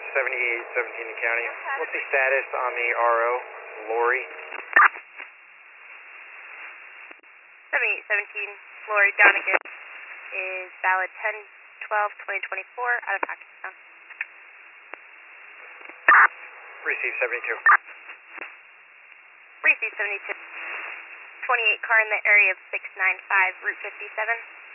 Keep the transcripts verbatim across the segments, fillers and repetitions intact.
seventy-eight seventeen County. What's the status on the R O, Lori? seventy-eight seventeen, Lori Donegan is valid ten twelve twenty twenty-four out of Pakistan. Receive seventy-two. Receive seventy-two. twenty-eight car in the area of six nine five, Route fifty-seven.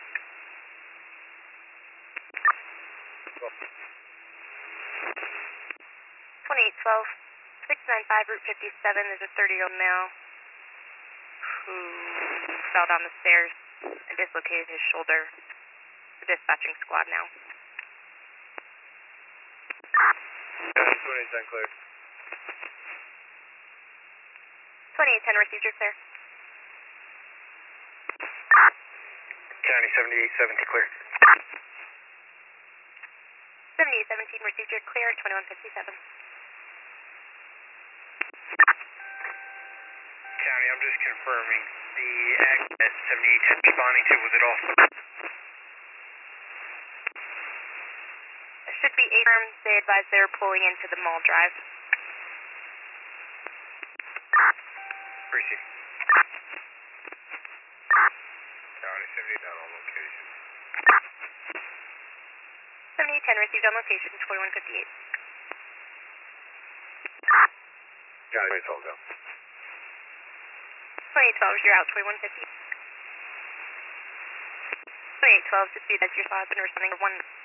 twenty-eight twelve, six nine five, Route fifty-seven, there's a thirty-year-old male who fell down the stairs and dislocated his shoulder. We're dispatching squad now. twenty-eight ten clear. twenty-eight ten received, you're clear. County seventy-eight seventy clear. seventy-eight seventeen received, you're clear, twenty-one fifty-seven. County, I'm just confirming. The act that seventy-eight ten responding to, was it all? It should be eight firms. They advise they're pulling into the mall drive. Receive. County seventy-eight on location. seventy-eight ten received on location, twenty-one fifty-eight. County twelve down. twenty-eight twelve, you're out, twenty-one fifty. twenty-eight twelve, dispute as your saw has been responding to one